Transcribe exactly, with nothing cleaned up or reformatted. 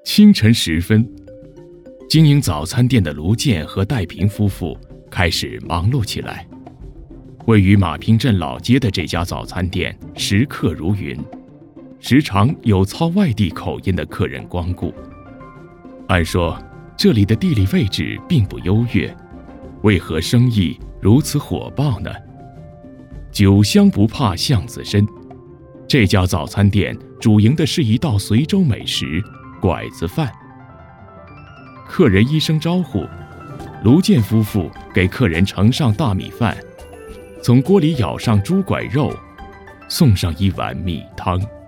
清晨时分，经营早餐店的卢健和戴平夫妇开始忙碌起来。位于马坪镇老街的这家早餐店食客如云，时常有操外地口音的客人光顾。按说这里的地理位置并不优越，为何生意如此火爆呢？酒香不怕巷子深，这家早餐店主营的是一道随州美食拐子饭。客人一声招呼，卢健夫妇给客人盛上大米饭，从锅里舀上猪拐肉，送上一碗米汤。